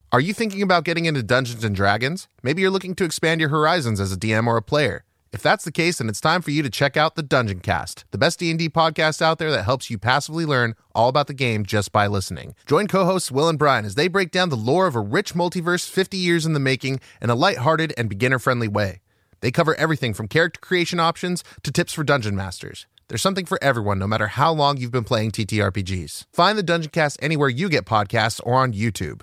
Are you thinking about getting into Dungeons & Dragons? Maybe you're looking to expand your horizons as a DM or a player. If that's the case, then it's time for you to check out the Dungeon Cast, the best D&D podcast out there that helps you passively learn all about the game just by listening. Join co-hosts Will and Brian as they break down the lore of a rich multiverse 50 years in the making in a lighthearted and beginner-friendly way. They cover everything from character creation options to tips for dungeon masters. There's something for everyone, no matter how long you've been playing TTRPGs. Find the Dungeon Cast anywhere you get podcasts or on YouTube.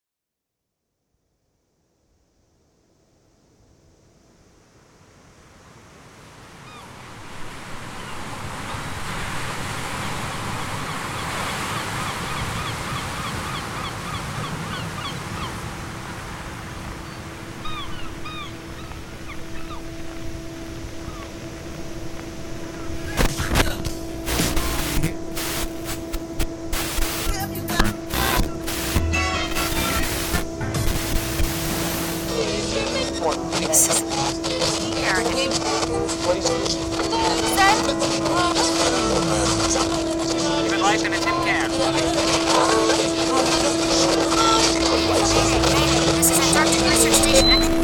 Keep it light in a tin can. This is Antarctic Research Station.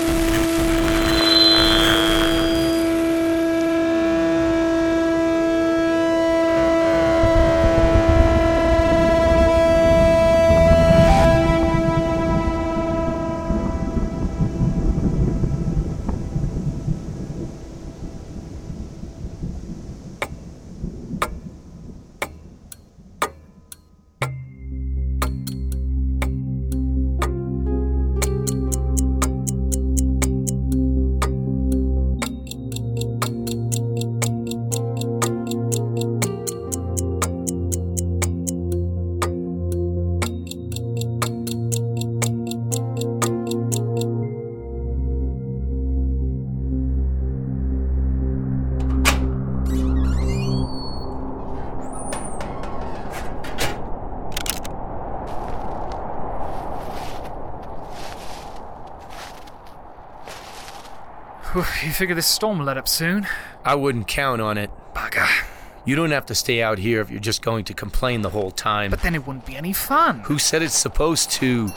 You figure this storm will let up soon? I wouldn't count on it. Bugger. You don't have to stay out here if you're just going to complain the whole time. But then it wouldn't be any fun. Who said it's supposed to?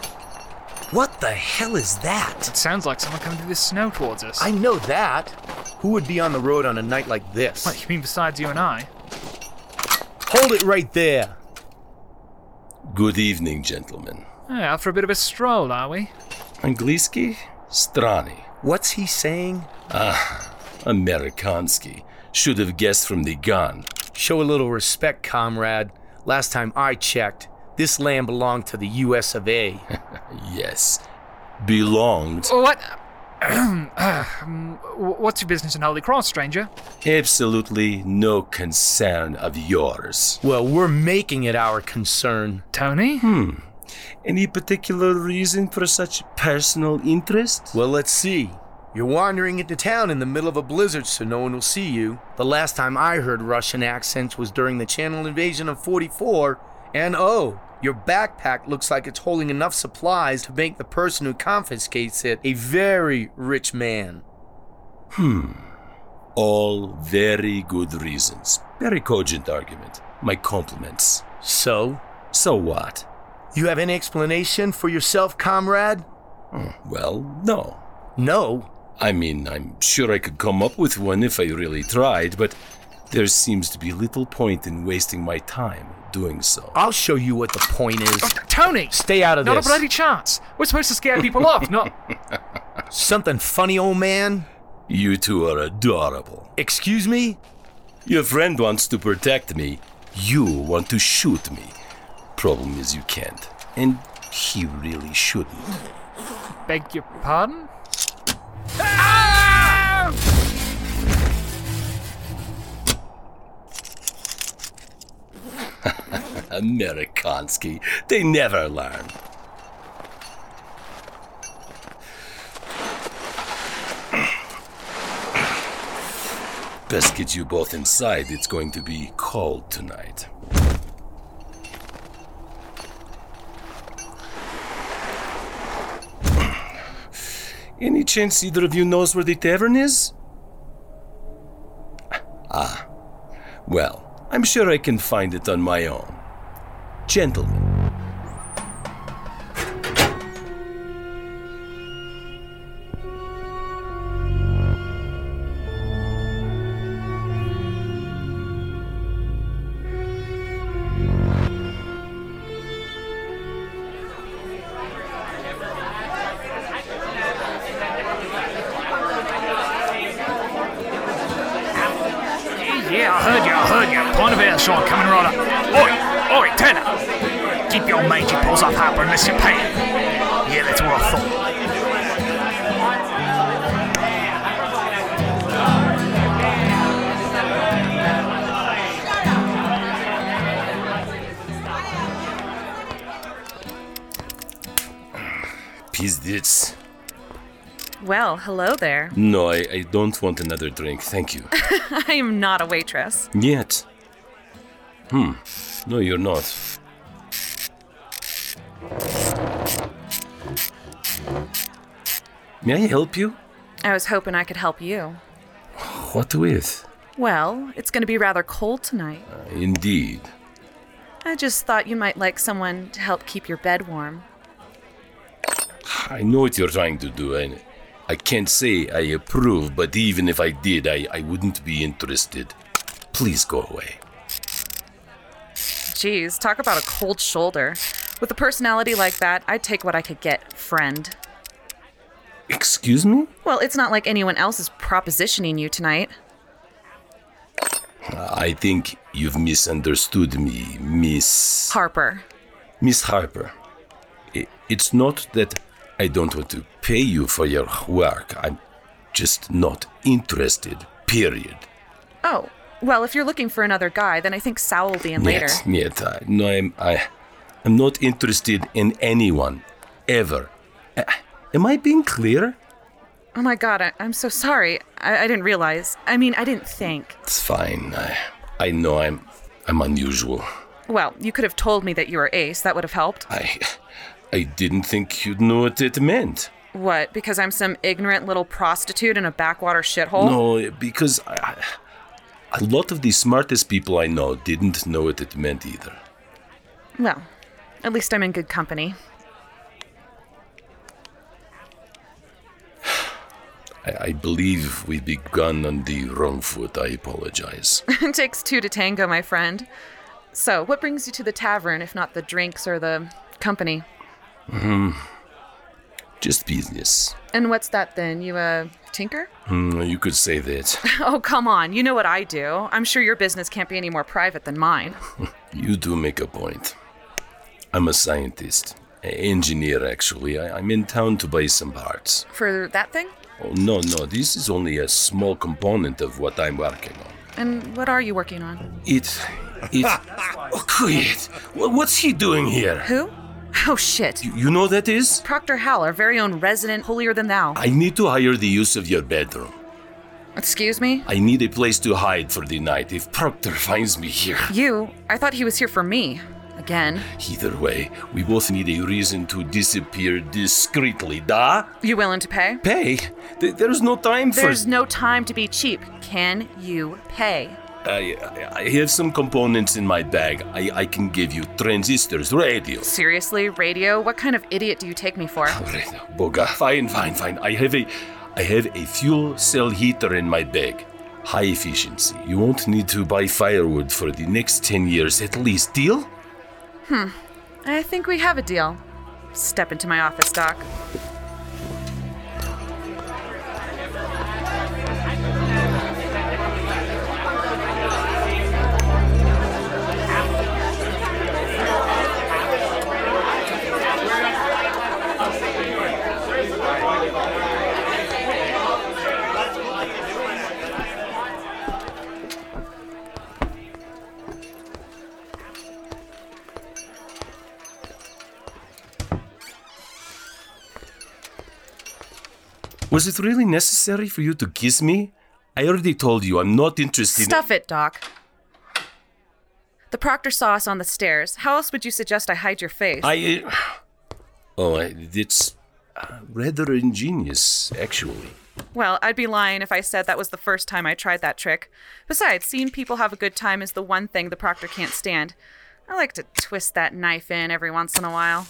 What the hell is that? It sounds like someone coming through the snow towards us. I know that. Who would be on the road on a night like this? What, you mean besides you and I? Hold it right there. Good evening, gentlemen. Hey, out for a bit of a stroll, are we? Angliski? Strani. What's he saying? Amerikanski. Should have guessed from the gun. Show a little respect, comrade. Last time I checked, this land belonged to the US of A. Yes. Belonged. What? What's your business in Holy Cross, stranger? Absolutely no concern of yours. Well, we're making it our concern. Tony? Any particular reason for such personal interest? Well, let's see. You're wandering into town in the middle of a blizzard so no one will see you. The last time I heard Russian accents was during the Channel invasion of 44, and your backpack looks like it's holding enough supplies to make the person who confiscates it a very rich man. All very good reasons. Very cogent argument. My compliments. So? So what? You have any explanation for yourself, comrade? Well, no. No? I mean, I'm sure I could come up with one if I really tried, but there seems to be little point in wasting my time doing so. I'll show you what the point is. Tony! Stay out of Not this. a bloody chance. We're supposed to scare people off, not... Something funny, old man? You two are adorable. Excuse me? Your friend wants to protect me. You want to shoot me. Problem is you can't. And he really shouldn't. Beg your pardon? Amerikanski. They never learn. Best get you both inside. It's going to be cold tonight. Any chance either of you knows where the tavern is? Well, I'm sure I can find it on my own. Gentlemen. Point of earshot coming right up. Oi, Tanner. Keep your mangy paws off Harper unless you pay it. Yeah, that's what I thought. Pizdic. Well, hello there. No, I don't want another drink, thank you. I am not a waitress. Yet. No, you're not. May I help you? I was hoping I could help you. What with? Well, it's going to be rather cold tonight. Indeed. I just thought you might like someone to help keep your bed warm. I know what you're trying to do, and I can't say I approve, but even if I did, I wouldn't be interested. Please go away. Geez, talk about a cold shoulder. With a personality like that, I'd take what I could get, friend. Excuse me? Well, it's not like anyone else is propositioning you tonight. I think you've misunderstood me, Miss... Harper. Miss Harper. It's not that I don't want to pay you for your work. I'm just not interested, period. Oh, well, if you're looking for another guy, then I think Sal will be in later. No, I'm not interested in anyone, ever. Am I being clear? Oh my god, I'm so sorry. I didn't realize. I mean, I didn't think. It's fine. I know I'm unusual. Well, you could have told me that you were Ace. That would have helped. I didn't think you'd know what it meant. What, because I'm some ignorant little prostitute in a backwater shithole? No, because a lot of the smartest people I know didn't know what it meant either. Well, at least I'm in good company. I believe we've begun on the wrong foot. I apologize. It takes two to tango, my friend. So, what brings you to the tavern, if not the drinks or the company? Just business. And what's that then? You a tinker? You could say that. Oh, come on. You know what I do. I'm sure your business can't be any more private than mine. You do make a point. I'm a scientist. Engineer, actually. I'm in town to buy some parts. For that thing? Oh, no. This is only a small component of what I'm working on. And what are you working on? Oh, quiet. What's he doing here? Who? Oh, shit. You know that is? Proctor Hal, our very own resident holier-than-thou. I need to hire the use of your bedroom. Excuse me? I need a place to hide for the night if Proctor finds me here. You? I thought he was here for me. Again. Either way, we both need a reason to disappear discreetly, da? You willing to pay? Pay? There's no time for... There's no time to be cheap. Can you pay? I have some components in my bag. I can give you transistors, radio. Seriously? Radio? What kind of idiot do you take me for? Boga, fine. I have a fuel cell heater in my bag. High efficiency. You won't need to buy firewood for the next 10 years at least. Deal? I think we have a deal. Step into my office, Doc. Was it really necessary for you to kiss me? I already told you I'm not interested Stuff it, Doc. The proctor saw us on the stairs. How else would you suggest I hide your face? It's rather ingenious, actually. Well, I'd be lying if I said that was the first time I tried that trick. Besides, seeing people have a good time is the one thing the proctor can't stand. I like to twist that knife in every once in a while.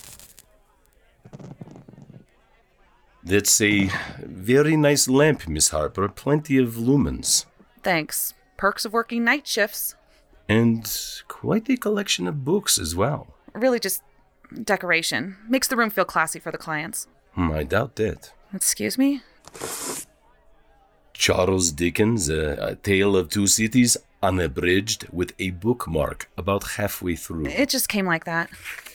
That's a very nice lamp, Miss Harper. Plenty of lumens. Thanks. Perks of working night shifts. And quite a collection of books as well. Really just decoration. Makes the room feel classy for the clients. I doubt that. Excuse me? Charles Dickens, A Tale of Two Cities. unabridged with a bookmark about halfway through. It just came like that.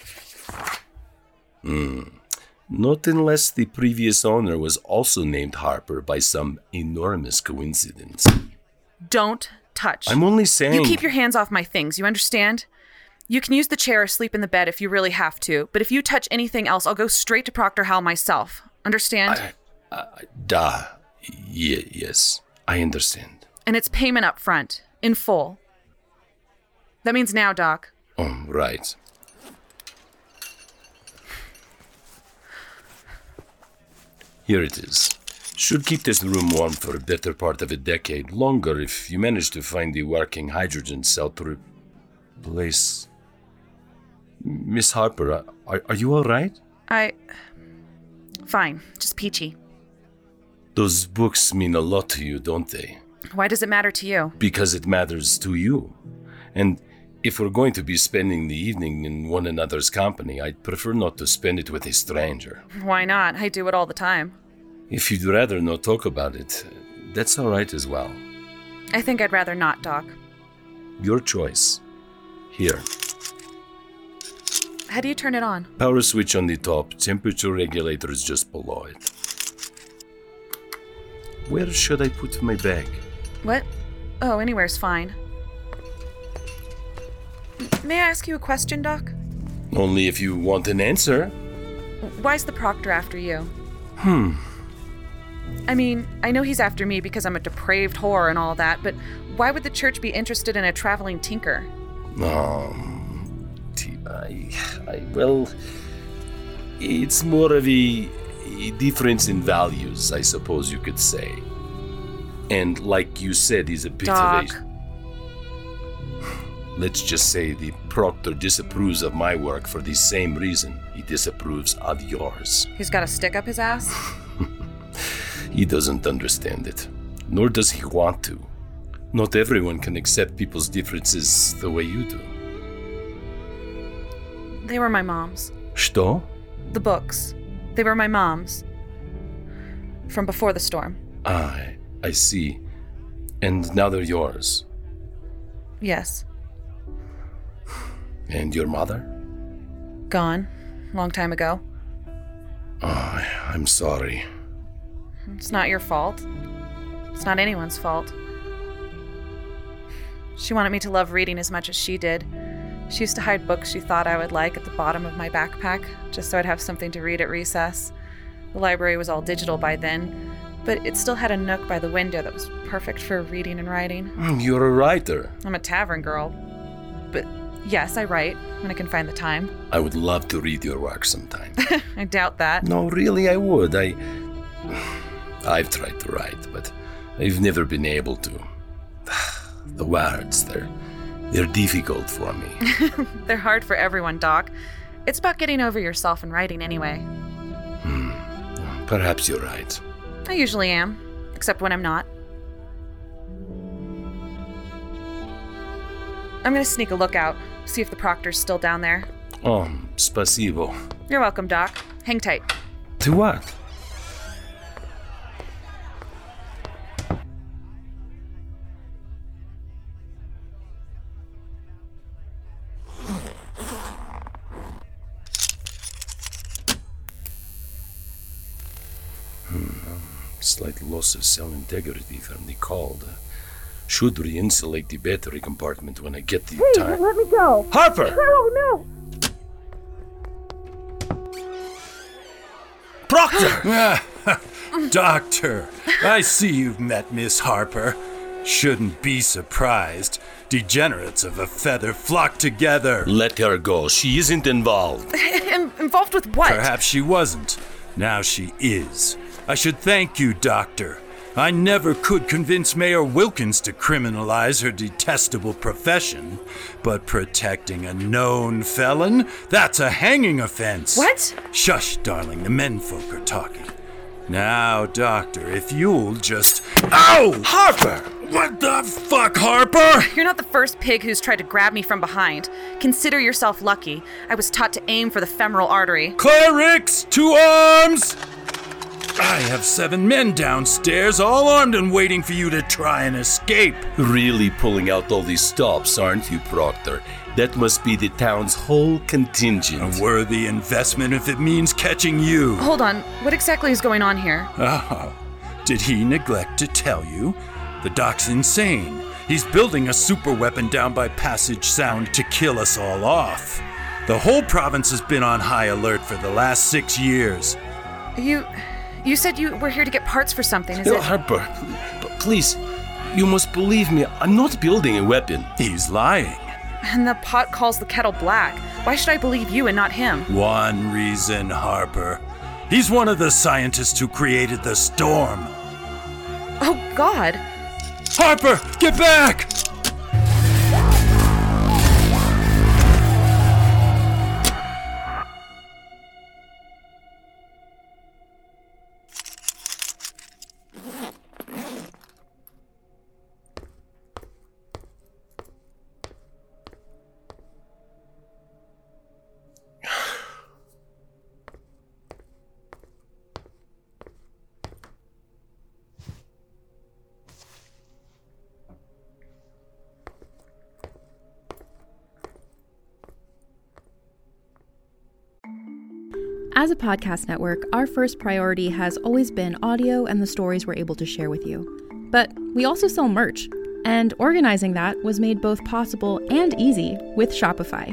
Not unless the previous owner was also named Harper by some enormous coincidence. Don't touch. I'm only saying... You keep your hands off my things, you understand? You can use the chair or sleep in the bed if you really have to, but if you touch anything else, I'll go straight to Proctor Hal myself. Understand? Yes, I understand. And it's payment up front, in full. That means now, Doc. Oh, right. Here it is. Should keep this room warm for a better part of a decade longer if you manage to find the working hydrogen cell to replace... Miss Harper, are you all right? Fine, just peachy. Those books mean a lot to you, don't they? Why does it matter to you? Because it matters to you. And if we're going to be spending the evening in one another's company, I'd prefer not to spend it with a stranger. Why not? I do it all the time. If you'd rather not talk about it, that's all right as well. I think I'd rather not, Doc. Your choice. Here. How do you turn it on? Power switch on the top, temperature regulator is just below it. Where should I put my bag? What? Oh, anywhere's fine. May I ask you a question, Doc? Only if you want an answer. Why's the Proctor after you? I mean, I know he's after me because I'm a depraved whore and all that, but why would the church be interested in a traveling tinker? Well, it's more of a difference in values, I suppose you could say. And like you said, he's a bit Doc. of a... Let's just say the Proctor disapproves of my work for the same reason he disapproves of yours. He's got a stick up his ass? He doesn't understand it, nor does he want to. Not everyone can accept people's differences the way you do. They were my mom's. Что? The books. They were my mom's. From before the storm. I see. And now they're yours. Yes. And your mother? Gone. Long time ago. I'm sorry. It's not your fault. It's not anyone's fault. She wanted me to love reading as much as she did. She used to hide books she thought I would like at the bottom of my backpack, just so I'd have something to read at recess. The library was all digital by then, but it still had a nook by the window that was perfect for reading and writing. You're a writer. I'm a tavern girl. But yes, I write when I can find the time. I would love to read your work sometime. I doubt that. No, really, I would. I've tried to write, but I've never been able to. The words, they're difficult for me. They're hard for everyone, Doc. It's about getting over yourself and writing anyway. Perhaps you're right. I usually am, except when I'm not. I'm gonna sneak a look out, see if the Proctor's still down there. Oh, spasibo. You're welcome, Doc. Hang tight. To what? Slight loss of cell integrity from the cold. Should re-insulate the battery compartment when I get the time. Let me go. Harper! No. Proctor! Doctor, I see you've met Miss Harper. Shouldn't be surprised. Degenerates of a feather flock together. Let her go. She isn't involved. Involved with what? Perhaps she wasn't. Now she is. I should thank you, Doctor. I never could convince Mayor Wilkins to criminalize her detestable profession. But protecting a known felon? That's a hanging offense. What? Shush, darling. The menfolk are talking. Now, Doctor, if you'll just... Ow! Harper! What the fuck, Harper? You're not the first pig who's tried to grab me from behind. Consider yourself lucky. I was taught to aim for the femoral artery. Clerics, to arms! I have 7 men downstairs, all armed and waiting for you to try and escape. Really pulling out all these stops, aren't you, Proctor? That must be the town's whole contingent. A worthy investment if it means catching you. Hold on, what exactly is going on here? Oh, did he neglect to tell you? The doc's insane. He's building a super weapon down by Passage Sound to kill us all off. The whole province has been on high alert for the last 6 years. You said you were here to get parts for something, is it? Harper, please, you must believe me. I'm not building a weapon. He's lying. And the pot calls the kettle black. Why should I believe you and not him? One reason, Harper. He's one of the scientists who created the storm. Oh, God. Harper, get back! As a podcast network, our first priority has always been audio and the stories we're able to share with you. But we also sell merch, and organizing that was made both possible and easy with Shopify.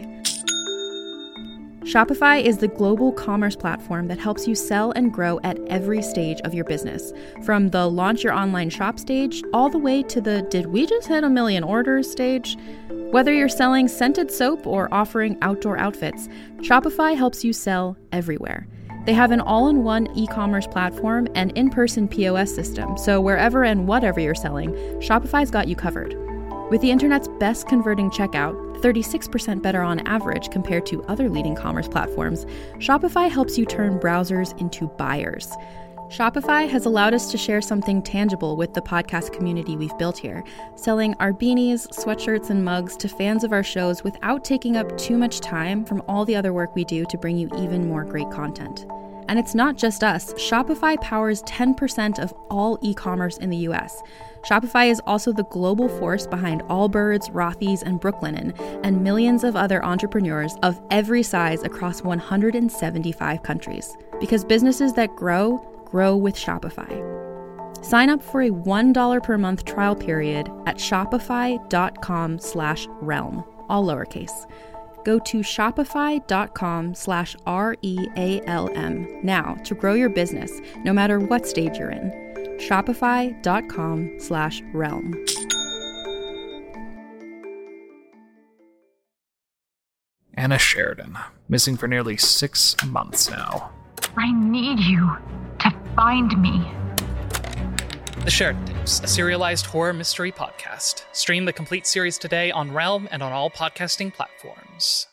Shopify is the global commerce platform that helps you sell and grow at every stage of your business, from the launch your online shop stage all the way to the did we just hit 1 million orders stage. Whether you're selling scented soap or offering outdoor outfits, Shopify helps you sell everywhere. They have an all-in-one e-commerce platform and in-person POS system, so wherever and whatever you're selling, Shopify's got you covered. With the internet's best converting checkout, 36% better on average compared to other leading commerce platforms, Shopify helps you turn browsers into buyers. Shopify has allowed us to share something tangible with the podcast community we've built here, selling our beanies, sweatshirts, and mugs to fans of our shows without taking up too much time from all the other work we do to bring you even more great content. And it's not just us. Shopify powers 10% of all e-commerce in the US. Shopify is also the global force behind Allbirds, Rothy's, and Brooklinen, and millions of other entrepreneurs of every size across 175 countries. Because businesses that grow with Shopify. Sign up for a $1 per month trial period at shopify.com/realm, all lowercase. Go to shopify.com/REALM now to grow your business, no matter what stage you're in. Shopify.com/realm. Anna Sheridan, missing for nearly 6 months now. I need you to find me. The Sheridan Tapes, a serialized horror mystery podcast. Stream the complete series today on Realm and on all podcasting platforms.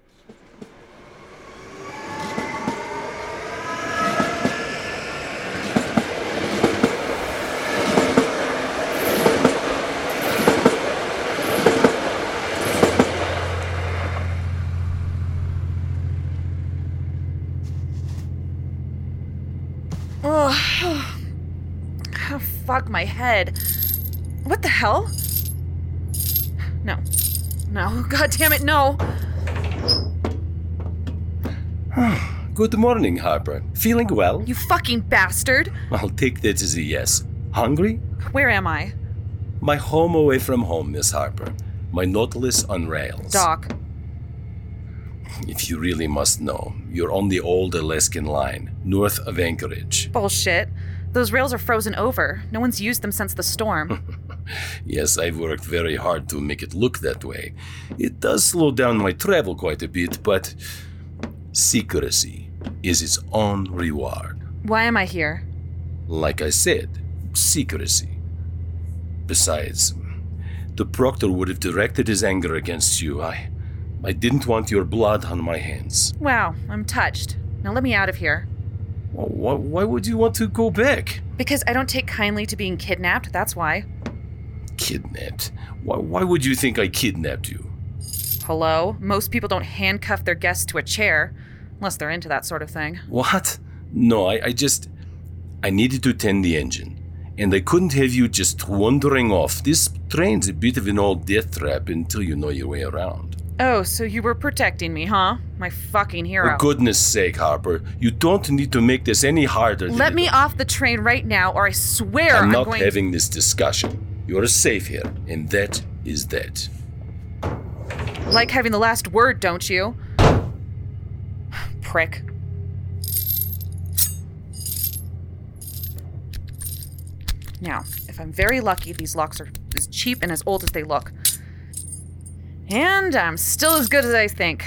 Oh, fuck my head. What the hell? No. God damn it, no. Good morning, Harper. Feeling well? You fucking bastard. I'll take that as a yes. Hungry? Where am I? My home away from home, Miss Harper. My Nautilus on rails. Doc. If you really must know, you're on the old Alaskan line, north of Anchorage. Bullshit. Those rails are frozen over. No one's used them since the storm. Yes, I've worked very hard to make it look that way. It does slow down my travel quite a bit, but secrecy is its own reward. Why am I here? Like I said, secrecy. Besides, the Proctor would have directed his anger against you. I didn't want your blood on my hands. Wow, I'm touched. Now let me out of here. Why would you want to go back? Because I don't take kindly to being kidnapped, that's why. Kidnapped? Why would you think I kidnapped you? Hello? Most people don't handcuff their guests to a chair, unless they're into that sort of thing. What? No, I I needed to tend the engine, and I couldn't have you just wandering off. This train's a bit of an old death trap until you know your way around. Oh, so you were protecting me, huh? My fucking hero. For goodness sake, Harper, you don't need to make this any harder than Let me off the train right now, or I swear I'm I'm not going... having this discussion. You're safe here, and that is that. Like having the last word, don't you? Prick. Now, if I'm very lucky, these locks are as cheap and as old as they look. And I'm still as good as I think.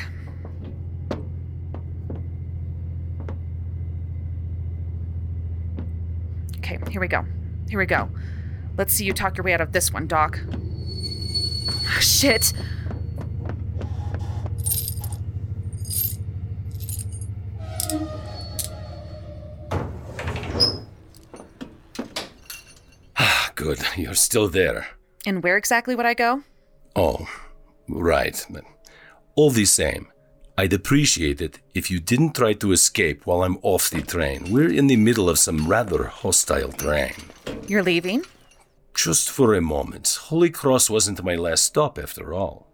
Okay, here we go. Here we go. Let's see you talk your way out of this one, Doc. Shit. Good, you're still there. And where exactly would I go? Oh, right. All the same, I'd appreciate it if you didn't try to escape while I'm off the train. We're in the middle of some rather hostile terrain. You're leaving? Just for a moment. Holy Cross wasn't my last stop, after all.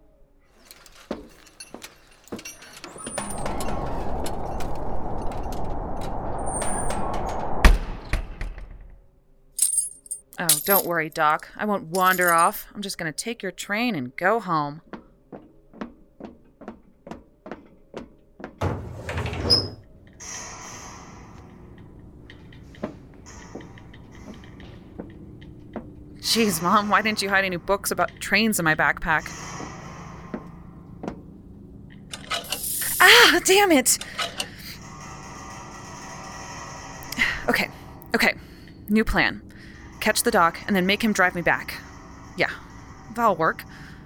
Oh, don't worry, Doc. I won't wander off. I'm just gonna take your train and go home. Jeez, Mom, why didn't you hide any books about trains in my backpack? Ah, damn it! Okay. New plan. Catch the Doc and then make him drive me back. Yeah, that'll work.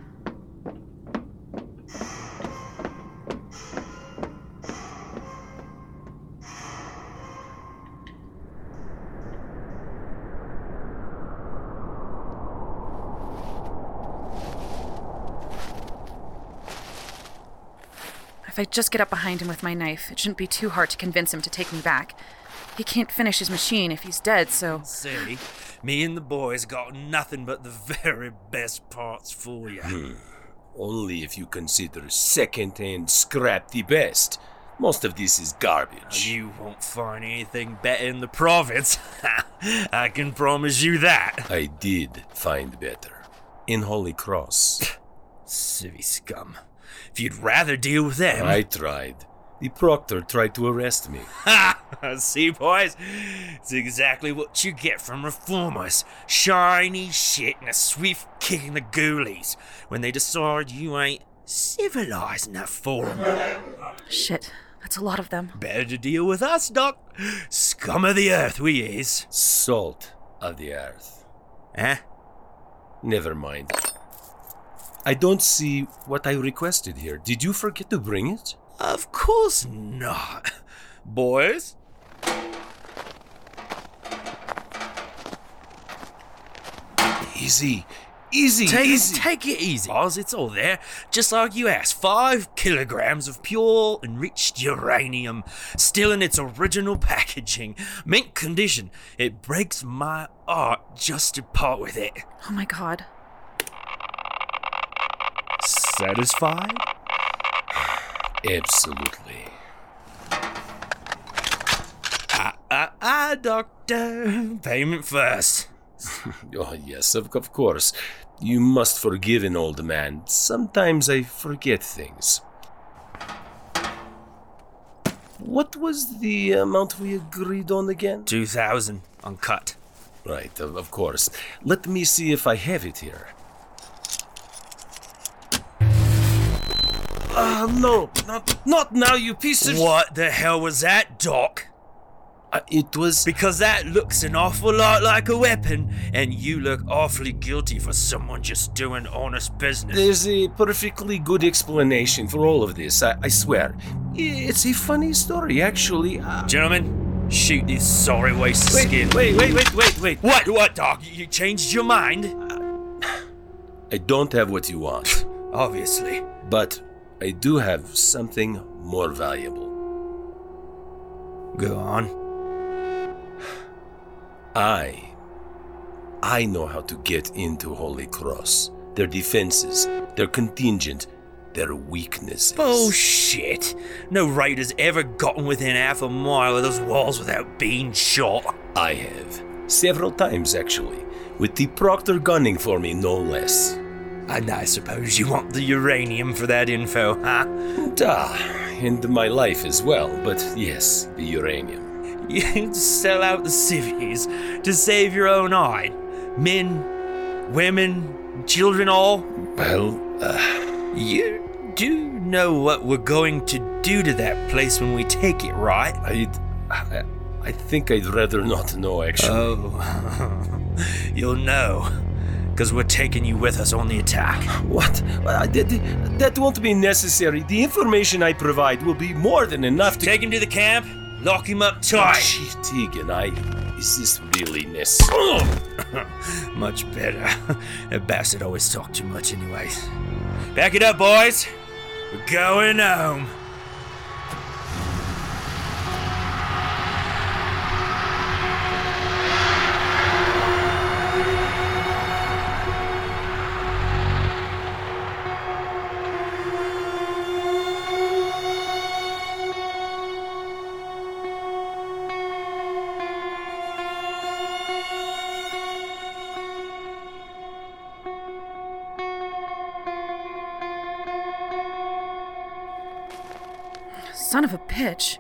If I just get up behind him with my knife, it shouldn't be too hard to convince him to take me back. He can't finish his machine if he's dead, so... See, me and the boys got nothing but the very best parts for you. Only if you consider second-hand scrap the best. Most of this is garbage. You won't find anything better in the province. I can promise you that. I did find better. In Holy Cross. Civvy scum. If you'd rather deal with them... I tried. The proctor tried to arrest me. Ha! See, boys? It's exactly what you get from reformers. Shiny shit and a swift kick in the ghoulies when they decide you ain't civilized enough for them. Shit, that's a lot of them. Better to deal with us, Doc. Scum of the earth we is. Salt of the earth. Eh? Never mind. I don't see what I requested here. Did you forget to bring it? Of course not. Boys? Easy. Take it easy, Oz. It's all there. Just like you asked. 5 kilograms of pure enriched uranium, still in its original packaging. Mint condition. It breaks my heart just to part with it. Oh my god. Satisfied? Absolutely. Doctor. Payment first. Oh, yes, of course. You must forgive an old man. Sometimes I forget things. What was the amount we agreed on again? 2,000, uncut. Right, of course. Let me see if I have it here. No, not now, you piece of... What the hell was that, Doc? It was... Because that looks an awful lot like a weapon, and you look awfully guilty for someone just doing honest business. There's a perfectly good explanation for all of this, I swear. It's a funny story, actually. Gentlemen, shoot this sorry waste of skin. Wait. What, Doc? You changed your mind? I don't have what you want. Obviously. But I do have something more valuable. Go on. I know how to get into Holy Cross. Their defenses, their contingent, their weaknesses. Bullshit. No raider's ever gotten within half a mile of those walls without being shot. I have. Several times, actually. With the Proctor gunning for me, no less. And I suppose you want the uranium for that info, huh? And my life as well, but yes, the uranium. You'd sell out the civvies to save your own hide. Men, women, children all. Well, You do know what we're going to do to that place when we take it, right? I think I'd rather not know, actually. Oh, you'll know, because we're taking you with us on the attack. What? That won't be necessary. The information I provide will be more than enough to... Take him to the camp, lock him up tight. Shit, Tegan, is this really necessary? Much better. That bastard always talked too much anyways. Back it up, boys. We're going home. Son of a bitch.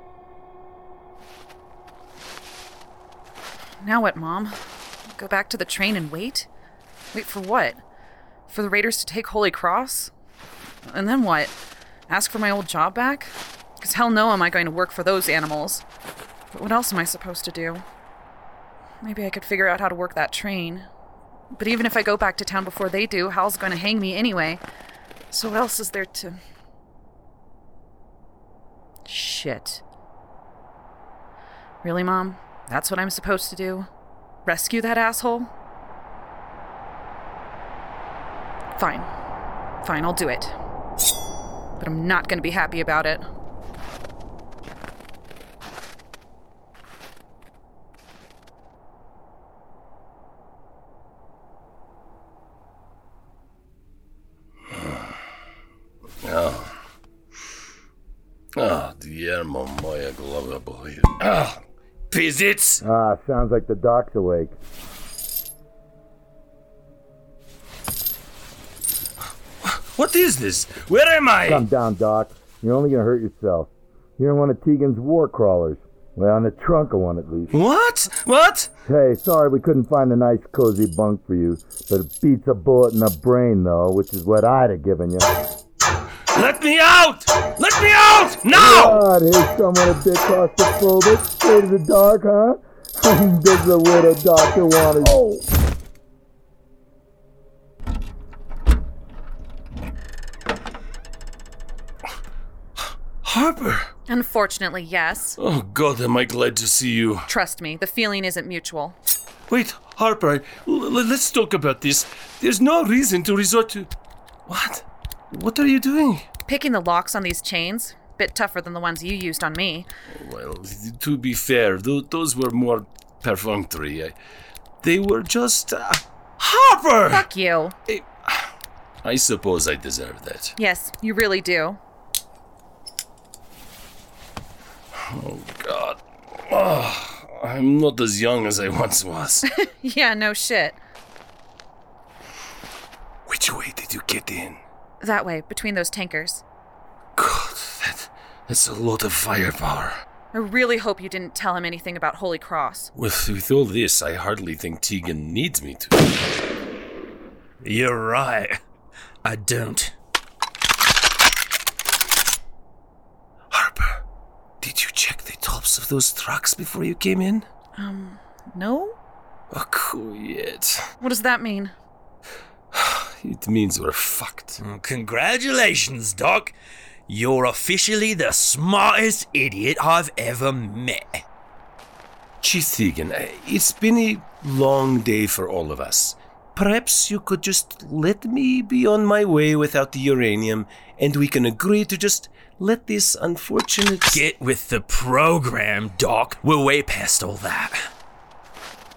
Now what, Mom? Go back to the train and wait? Wait for what? For the Raiders to take Holy Cross? And then what? Ask for my old job back? Because hell no am I going to work for those animals. But what else am I supposed to do? Maybe I could figure out how to work that train. But even if I go back to town before they do, Hal's going to hang me anyway. So what else is there to... Shit. Really, Mom? That's what I'm supposed to do? Rescue that asshole? Fine. Fine, I'll do it. But I'm not gonna be happy about it. Guillermo, moja głowa boli. Visits? Sounds like the doc's awake. What is this? Where am I? Calm down, Doc. You're only gonna hurt yourself. You're in one of Tegan's war crawlers. Well, in the trunk of one at least. What? What? Hey, sorry we couldn't find a nice cozy bunk for you, but it beats a bullet in the brain, though, which is what I'd have given you. Let me out! Let me out! Now! God, here's someone a bit claustrophobic. Straight to the dark, huh? This is the way the doctor wanted. Oh! Harper! Unfortunately, yes. Oh, God, am I glad to see you. Trust me, the feeling isn't mutual. Wait, Harper, let's talk about this. There's no reason to resort to... What? What are you doing? Picking the locks on these chains. Bit tougher than the ones you used on me. Well, to be fair, those were more perfunctory. They were just... Harper! Fuck you. I suppose I deserve that. Yes, you really do. Oh, God. Oh, I'm not as young as I once was. Yeah, no shit. Which way did you get in? That way, between those tankers. God, that's a lot of firepower. I really hope you didn't tell him anything about Holy Cross. With all this, I hardly think Tegan needs me to. You're right. I don't. Harper, did you check the tops of those trucks before you came in? No? Oh, quiet. What does that mean? It means we're fucked. Congratulations, Doc. You're officially the smartest idiot I've ever met. Chief Tegan, it's been a long day for all of us. Perhaps you could just let me be on my way without the uranium, and we can agree to just let this unfortunate... Get with the program, Doc. We're way past all that.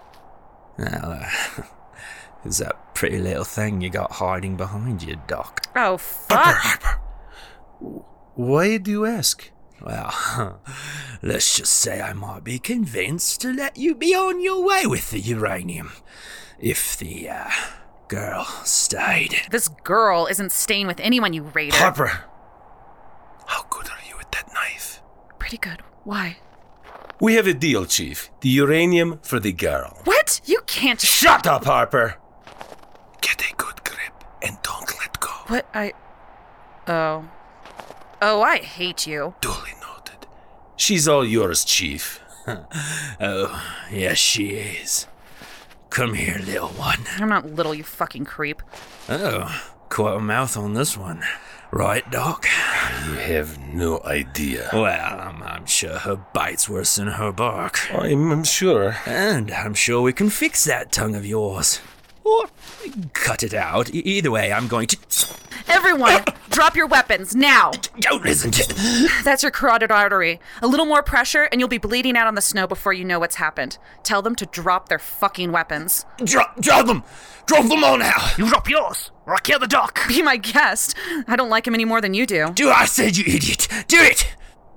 Now, is that pretty little thing you got hiding behind you, Doc? Oh, fuck. Harper. Why do you ask? Well, let's just say I might be convinced to let you be on your way with the uranium. If the, girl stayed. This girl isn't staying with anyone, you raider. Harper! How good are you with that knife? Pretty good. Why? We have a deal, Chief. The uranium for the girl. What? You can't... Shut up, Harper! Get a good grip and don't let go. What? Oh, I hate you. Duly noted. She's all yours, Chief. Oh, yes, she is. Come here, little one. I'm not little, you fucking creep. Oh, quite a mouth on this one. Right, Doc? You have no idea. Well, I'm sure her bite's worse than her bark. I'm sure. And I'm sure we can fix that tongue of yours. Or cut it out. Either way, I'm going to... Everyone, drop your weapons, now! Don't listen to... That's your carotid artery. A little more pressure, and you'll be bleeding out on the snow before you know what's happened. Tell them to drop their fucking weapons. Drop them! Drop them all now! You drop yours, or I kill the doc! Be my guest. I don't like him any more than you do. Do I said, you idiot! Do it!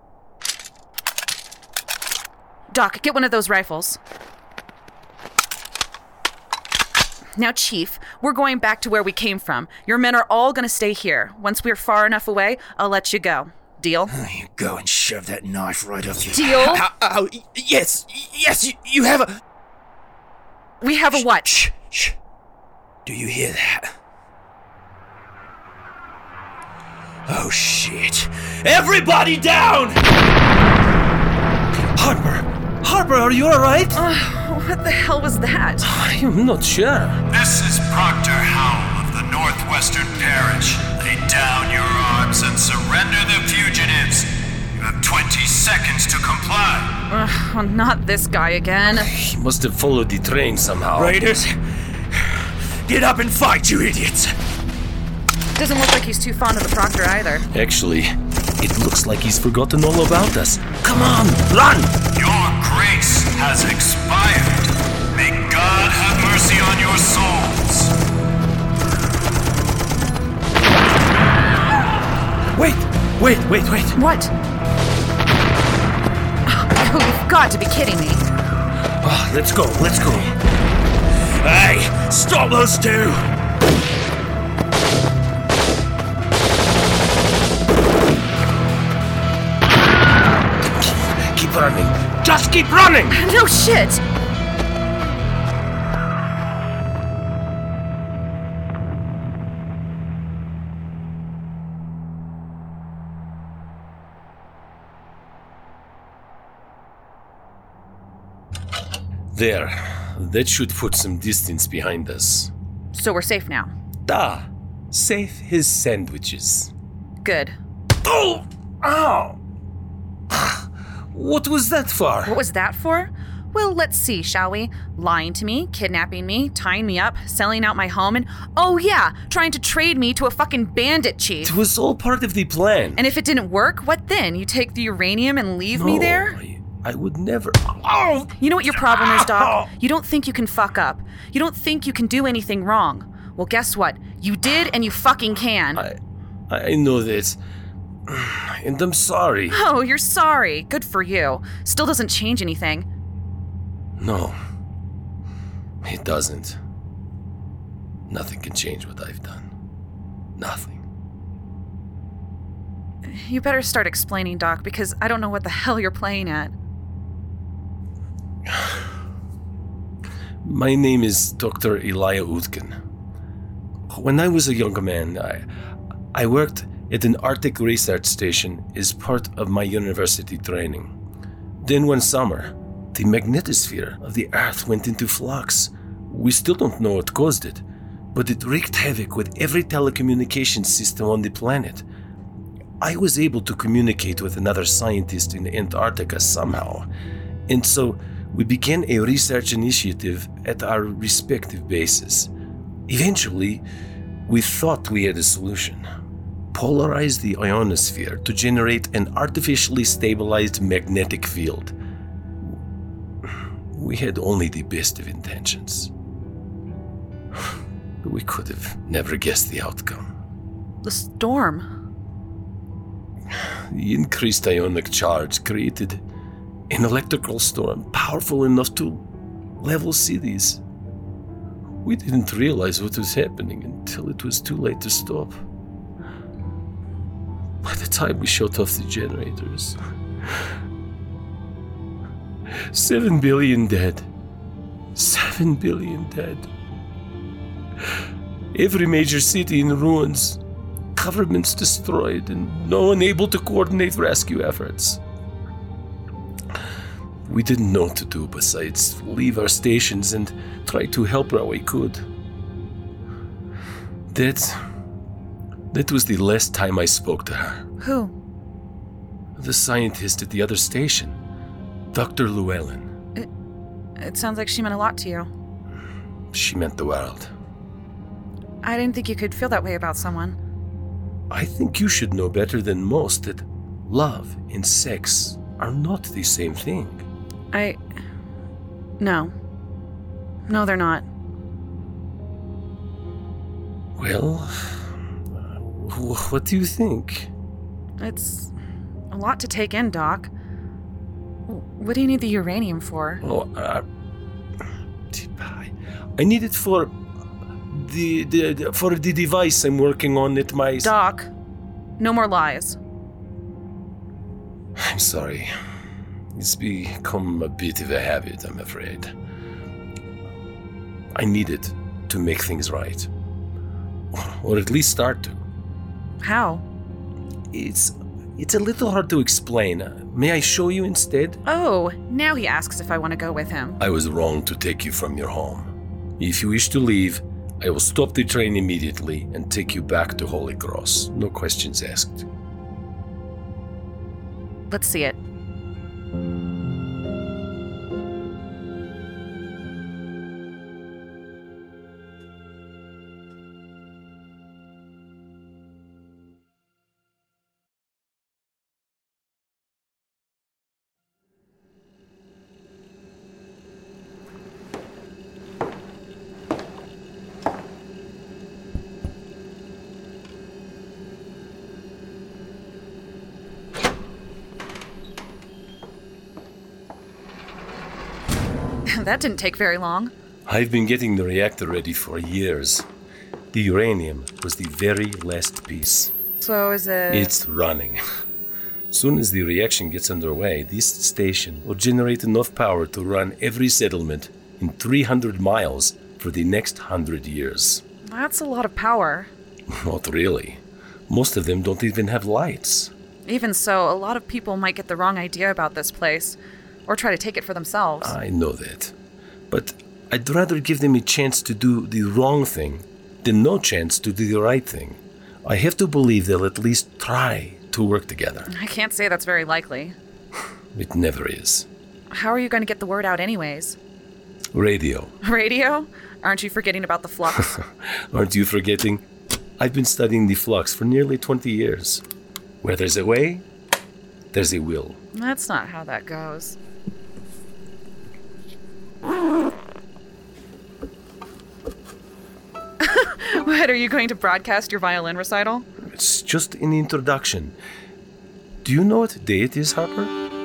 Doc, get one of those rifles. Now, Chief, we're going back to where we came from. Your men are all going to stay here. Once we're far enough away, I'll let you go. Deal? You go and shove that knife right up your... Deal? Yes, you have a... We have a what? Shh. Do you hear that? Oh, shit. Everybody down! Harper, are you alright? What the hell was that? I'm not sure. This is Proctor Howell of the Northwestern Parish. Lay down your arms and surrender the fugitives. You have 20 seconds to comply. Not this guy again. He must have followed the train somehow. Raiders, get up and fight, you idiots! Doesn't look like he's too fond of the Proctor either. Actually, it looks like he's forgotten all about us. Come on, run! Your grace has expired. May God have mercy on your souls. Wait. What? Oh, you've got to be kidding me. Oh, let's go. Hey, stop those two! Keep running. Just keep running! No shit! There. That should put some distance behind us. So we're safe now. Safe as sandwiches. Good. Oh! Ow! What was that for? What was that for? Well, let's see, shall we? Lying to me, kidnapping me, tying me up, selling out my home, and oh yeah, trying to trade me to a fucking bandit chief. It was all part of the plan. And if it didn't work, what then? You take the uranium and leave me there? I would never. Oh! You know what your problem is, Doc? You don't think you can fuck up. You don't think you can do anything wrong. Well, guess what? You did, and you fucking can. I know that. And I'm sorry. Oh, you're sorry. Good for you. Still doesn't change anything. No. It doesn't. Nothing can change what I've done. Nothing. You better start explaining, Doc, because I don't know what the hell you're playing at. My name is Dr. Elijah Utkin. When I was a younger man, I worked at an Arctic research station as part of my university training. Then one summer, the magnetosphere of the Earth went into flux. We still don't know what caused it, but it wreaked havoc with every telecommunications system on the planet. I was able to communicate with another scientist in Antarctica somehow, and so we began a research initiative at our respective bases. Eventually, we thought we had a solution. Polarize the ionosphere to generate an artificially stabilized magnetic field. We had only the best of intentions. We could have never guessed the outcome. The storm. The increased ionic charge created an electrical storm powerful enough to level cities. We didn't realize what was happening until it was too late to stop. By the time we shut off the generators, 7 billion dead. 7 billion dead. Every major city in ruins, governments destroyed, and no one able to coordinate rescue efforts. We didn't know what to do besides leave our stations and try to help where we could. That was the last time I spoke to her. Who? The scientist at the other station, Dr. Llewellyn. It sounds like she meant a lot to you. She meant the world. I didn't think you could feel that way about someone. I think you should know better than most that love and sex are not the same thing. No. No, they're not. Well, what do you think? It's a lot to take in, Doc. What do you need the uranium for? I need it for the device I'm working on at my... Doc, no more lies. I'm sorry. It's become a bit of a habit, I'm afraid. I need it to make things right. Or at least start to. How? It's a little hard to explain. May I show you instead? Oh, now he asks if I want to go with him. I was wrong to take you from your home. If you wish to leave, I will stop the train immediately and take you back to Holy Cross. No questions asked. Let's see it. That didn't take very long. I've been getting the reactor ready for years. The uranium was the very last piece. So is it... It's running. Soon as the reaction gets underway, this station will generate enough power to run every settlement in 300 miles for the next 100 years. That's a lot of power. Not really. Most of them don't even have lights. Even so, a lot of people might get the wrong idea about this place, or try to take it for themselves. I know that. But I'd rather give them a chance to do the wrong thing than no chance to do the right thing. I have to believe they'll at least try to work together. I can't say that's very likely. It never is. How are you going to get the word out anyways? Radio. Radio? Aren't you forgetting about the flux? Aren't you forgetting? I've been studying the flux for nearly 20 years. Where there's a way, there's a will. That's not how that goes. What, are you going to broadcast your violin recital? It's just an introduction. Do you know what day it is, Harper?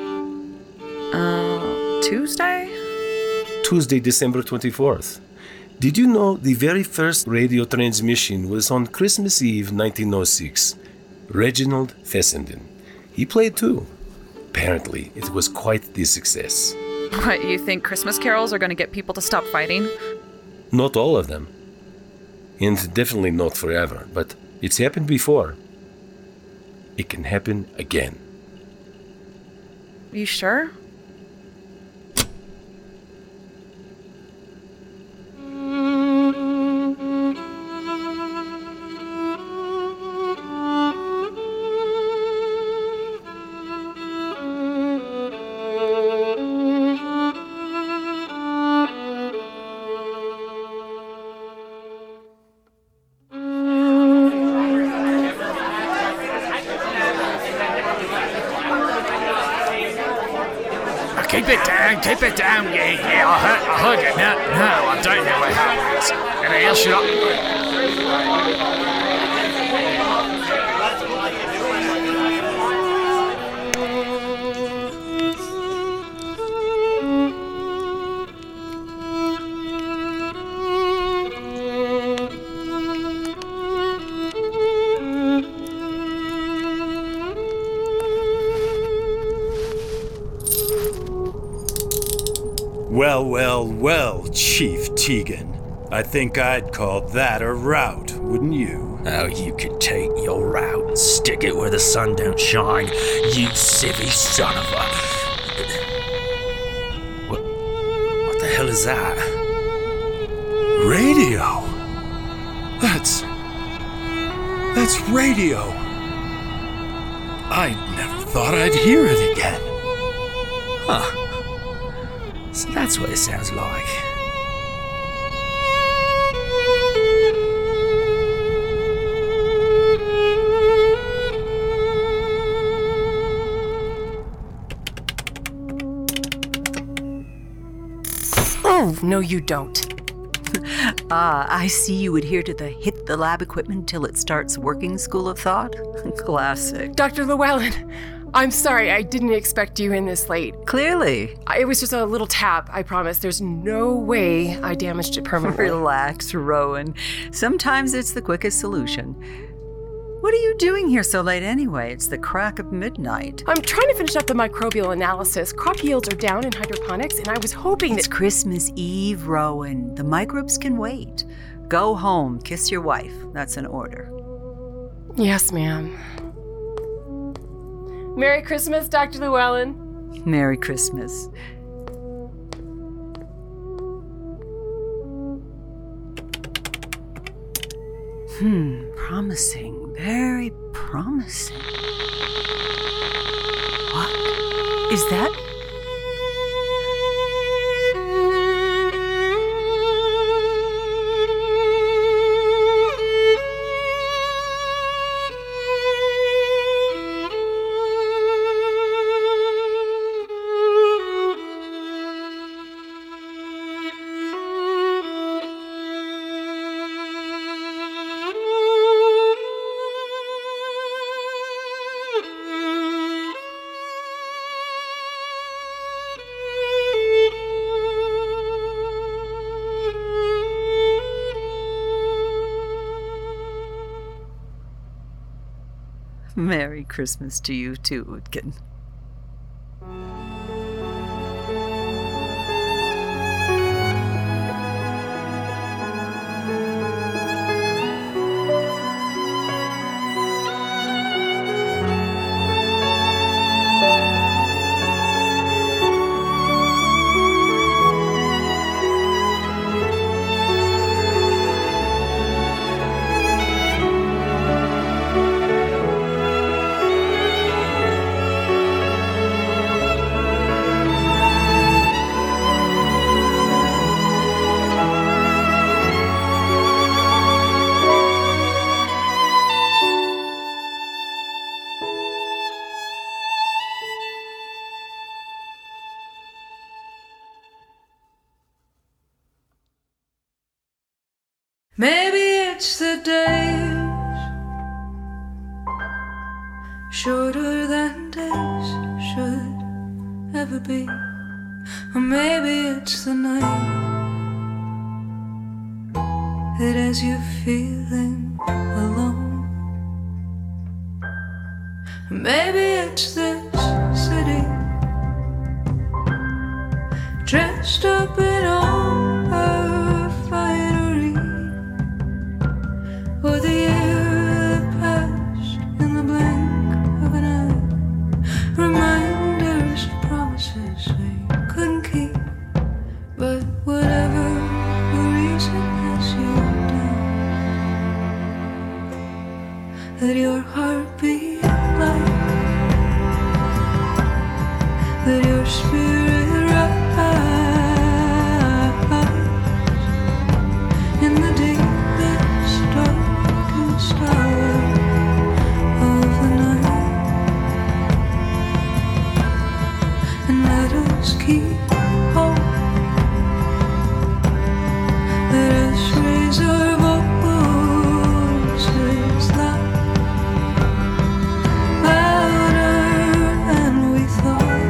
Tuesday? Tuesday, December 24th. Did you know the very first radio transmission was on Christmas Eve 1906? Reginald Fessenden. He played too. Apparently, it was quite the success. What, you think Christmas carols are going to get people to stop fighting? Not all of them. And definitely not forever, but it's happened before. It can happen again. You sure? Keep it down, Yeah, I heard it. No, I don't know what happens. Anything else you Well, Chief Tegan. I think I'd call that a rout, wouldn't you? Oh, you could take your route and stick it where the sun don't shine, you civvy son of a... What the hell is that? Radio! That's radio! I never thought I'd hear it again. Huh. So that's what it sounds like. Oh, no you don't. I see you adhere to the hit the lab equipment till it starts working school of thought. Classic. Dr. Llewellyn, I'm sorry, I didn't expect you in this late. Clearly. It was just a little tap, I promise. There's no way I damaged it permanently. Relax, Rowan. Sometimes it's the quickest solution. What are you doing here so late anyway? It's the crack of midnight. I'm trying to finish up the microbial analysis. Crop yields are down in hydroponics, and I was hoping It's Christmas Eve, Rowan. The microbes can wait. Go home, kiss your wife. That's an order. Yes, ma'am. Merry Christmas, Dr. Llewellyn. Merry Christmas. Promising. Very promising. What is that? Merry Christmas to you too, Utkin. Maybe it's the days shorter than days should ever be, or maybe it's the night that has you feeling alone. Maybe it's this city dressed up in all her finery, or the year that passed in the blink of an eye. Reminders of promises we couldn't keep, but whatever the reason has you down, let your heart be light, let your spirit rise. us keep hope. Let us raise our voices loud, louder than we thought.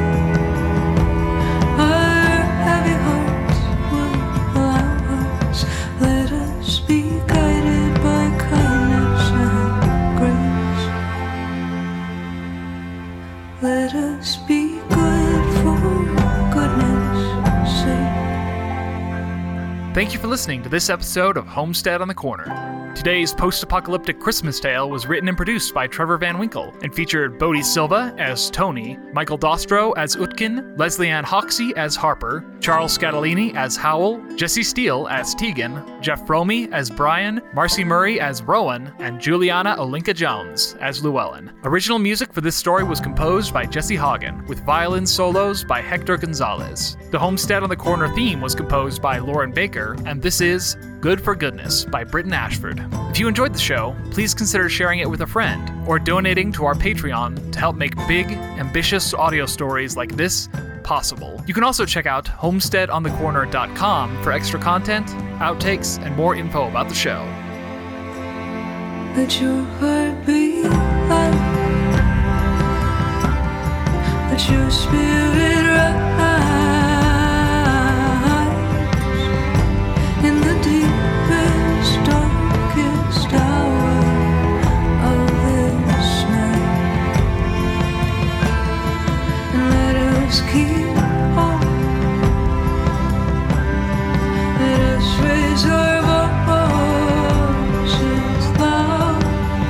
Our heavy hearts will allow us. Let us be guided by kindness and grace. Let us be good for goodness sake. Thank you for listening to this episode of Homestead on the Corner. Today's post-apocalyptic Christmas tale was written and produced by Trevor Van Winkle and featured Bodhi Silva as Tony, Michael Dostro as Utkin, Leslie Ann Hoxie as Harper, Charles Scatolini as Howell, Jesse Steele as Tegan, Jeff Bromey as Brian, Marcy Murray as Rowan, and Juliana Olinka Jones as Llewellyn. Original music for this story was composed by Jesse Hagen, with violin solos by Hector Gonzalez. The Homestead on the Corner theme was composed by Lauren Baker, and this is Good for Goodness by Britton Ashford. If you enjoyed the show, please consider sharing it with a friend or donating to our Patreon to help make big, ambitious audio stories like this possible. You can also check out homesteadonthecorner.com for extra content, outtakes, and more info about the show. Let your heart be light. Let your spirit rise in the deepest, darkest hour of this night. And let us keep on. Let us raise our voices loud,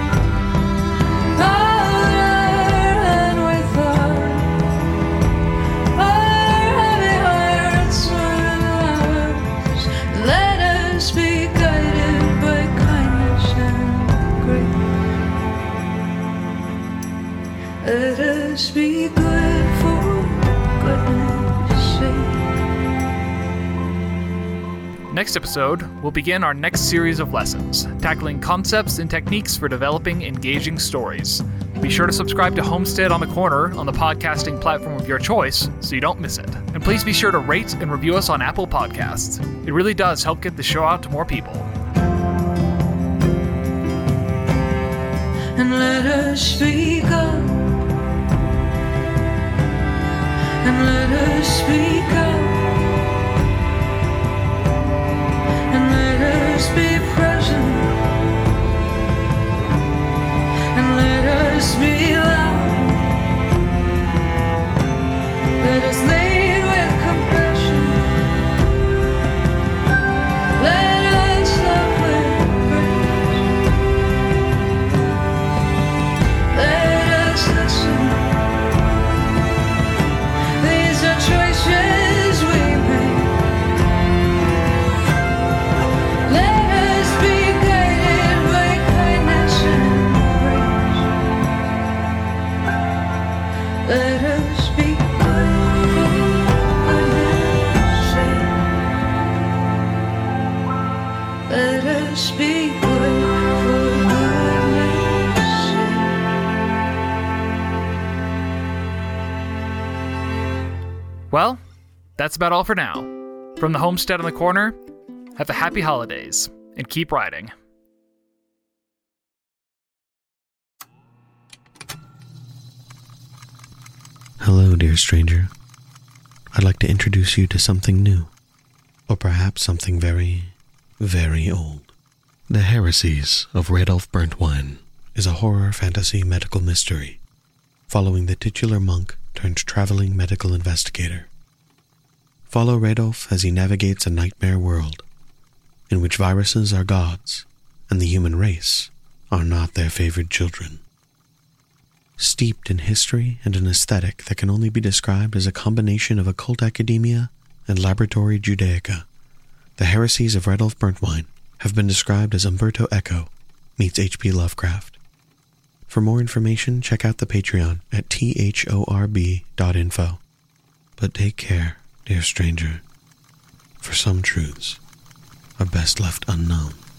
louder than we thought. Our heavy hearts will ours. Let us be guided by kindness and grace. Let us be good for goodness sake. Next episode, we'll begin our next series of lessons, tackling concepts and techniques for developing engaging stories. Be sure to subscribe to Homestead on the Corner on the podcasting platform of your choice so you don't miss it. And please be sure to rate and review us on Apple Podcasts. It really does help get the show out to more people. And let us speak up. And let us speak up. And let us be present. And let us be loud. Let us lead with compassion. Let us love with grace. Let us listen. These are choices we make. Let us be guided by kindness and grace. Let us be good for goodness sake. Let us be good for goodness sake. Well, that's about all for now. From the Homestead on the Corner, have a happy holidays, and keep writing. Hello, dear stranger. I'd like to introduce you to something new, or perhaps something very, very old. The Heresies of Radolf Burntwine is a horror fantasy medical mystery, following the titular monk turned traveling medical investigator. Follow Radolf as he navigates a nightmare world, in which viruses are gods, and the human race are not their favored children. Steeped in history and an aesthetic that can only be described as a combination of occult academia and laboratory Judaica, the Heresies of Radolf Burntwine have been described as Umberto Eco meets H.P. Lovecraft. For more information, check out the Patreon at thorb.info. But take care, dear stranger, for some truths are best left unknown.